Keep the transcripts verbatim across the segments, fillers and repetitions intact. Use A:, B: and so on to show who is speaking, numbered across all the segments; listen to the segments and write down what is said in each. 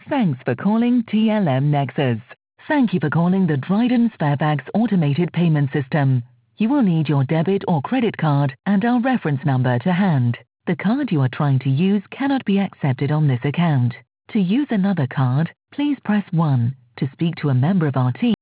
A: Thanks for calling T L M Nexus. Thank you for calling the Dryden Sparebags automated payment system. You will need your debit or credit card and our reference number to hand. The card you are trying to use cannot be accepted on this account. To use another card, please press one. To speak to a member of our team.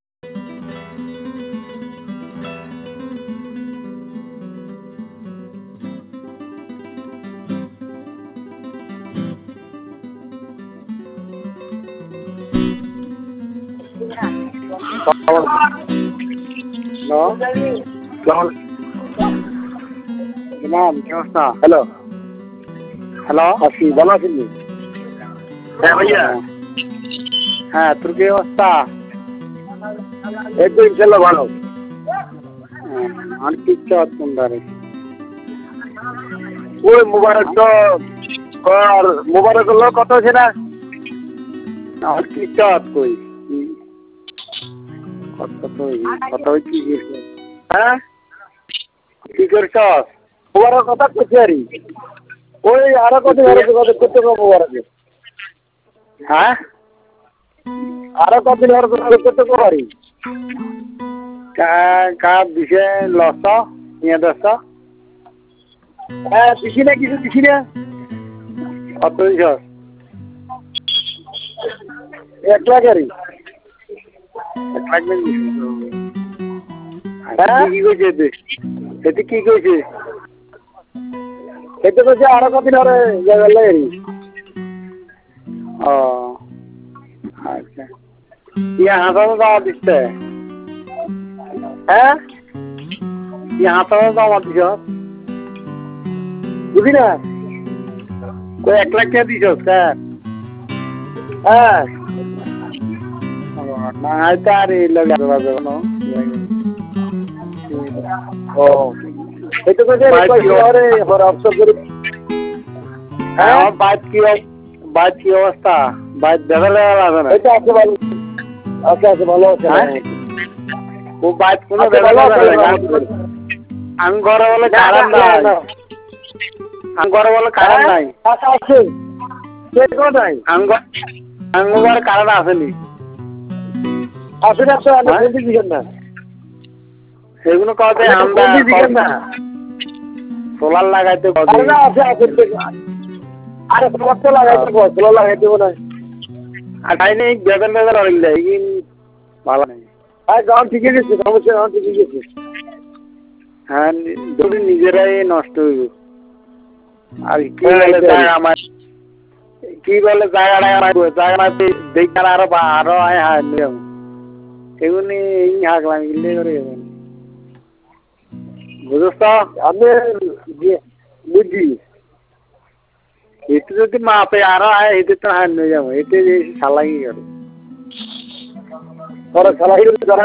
B: Hello? Imam, কি অবস্থা? Hello hello আসি ভালো আছেন? হ্যাঁ ভাইয়া। হ্যাঁ তোর কি অবস্থা? এই তো ইনশাল্লাহ ভালো। আর কি চাস তোমরা? ওই মুবারক তো আর মুবারক লোক কত আছে না? আর কি চাস কই? কত তো কত কি হ্যাঁ কি করছস? মুবারক কথা কইছি আরি ওই আরো কত আরো কত কত মুবারক হ্যাঁ আরো কত আরো কত করি কা কা দিছে লস নিয়ে দছ হ্যাঁ দিছি না কিছু দিছি না কত দিছস এক লাখ আরি এক লাখ দিছি হ্যাঁ কি কইছে তে এতে কি কইছে এতে কইছে আরো কতদিন আরে যাইলে ও আচ্ছা ইয়া হাসা দাও দিতে হ্যাঁ ইয়া হাসা দাও দিছ বুঝি না কই এক লাখ টাকা দিছস স্যার হ্যাঁ না তারে লাগা দাও না ও এটা তো যে আরে হর অফসর করে হ্যাঁ বাদ কি বাদ কি অবস্থা বাদ দেখা লাগা না এটা আছে ভালো আছে আছে ভালো আছে ও বাদ কোনো দেখা লাগা না আমি ঘরে বলে কারণ নাই আমি ঘরে বলে কারণ নাই আচ্ছা আছে কে কোথায় আমি আমি ঘরে কারণ আসেনি আসলে তো আমি বলতে দিবেন না সেগুলো কবে আমরা দিবেন না সোলার লাগাইতে কবে আরে আছে আছে আরে সোলার তো লাগাইতে কবে সোলার লাগাইতে না আর তাই নেই বেদন বেদন হইল ইন ভালো নাই আর গান ঠিক আছে সমস্যা গান ঠিক আছে হ্যাঁ যদি নিজেরাই নষ্ট হইব আর কি বলে জায়গা আমার কি বলে জায়গাটা আমার জায়গাটা দেখার আরো আরো আয় হ্যাঁ নিয়ম এগুলি এই হাগলাম গিলে করে বুঝছ আমি বুঝি এতে যদি মাপে আরো আয় এতে তো হার নিয়ে যাবো এতে সালাগি করে সালাগি